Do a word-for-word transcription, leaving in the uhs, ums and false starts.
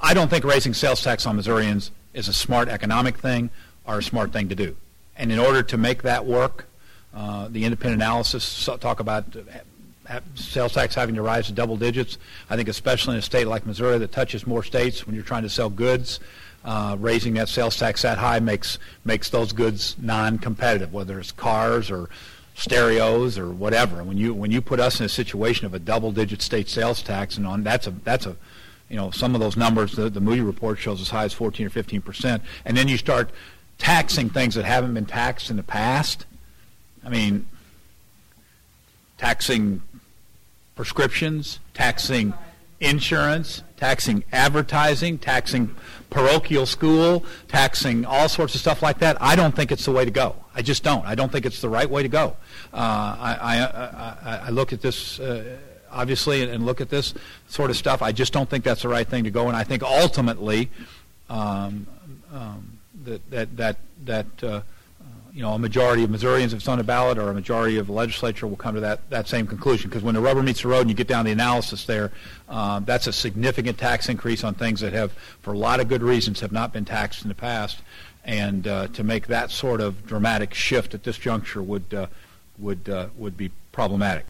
I don't think raising sales tax on Missourians is a smart economic thing or a smart thing to do. And in order to make that work, uh, the independent analysis talk about sales tax having to rise to double digits. I think especially in a state like Missouri that touches more states, when you're trying to sell goods, uh, raising that sales tax that high makes makes those goods non-competitive, whether it's cars or stereos or whatever. When you when you put us in a situation of a double-digit state sales tax, and on that's a that's a you know some of those numbers the, the Moody report shows as high as fourteen or fifteen percent, and then you start taxing things that haven't been taxed in the past. I mean, taxing prescriptions, taxing insurance, taxing advertising, taxing parochial school, taxing all sorts of stuff like that. I don't think it's the way to go. I just don't. I don't think it's the right way to go. Uh, I, I, I, I look at this, uh, obviously, and, and look at this sort of stuff. I just don't think that's the right thing to go. And I think ultimately um, um, that that that that uh, you know, a majority of Missourians, if it's on the ballot, or a majority of the legislature will come to that, that same conclusion. Because when the rubber meets the road and you get down to the analysis there, uh, that's a significant tax increase on things that have, for a lot of good reasons, have not been taxed in the past. And uh, to make that sort of dramatic shift at this juncture would uh, would uh, would be problematic.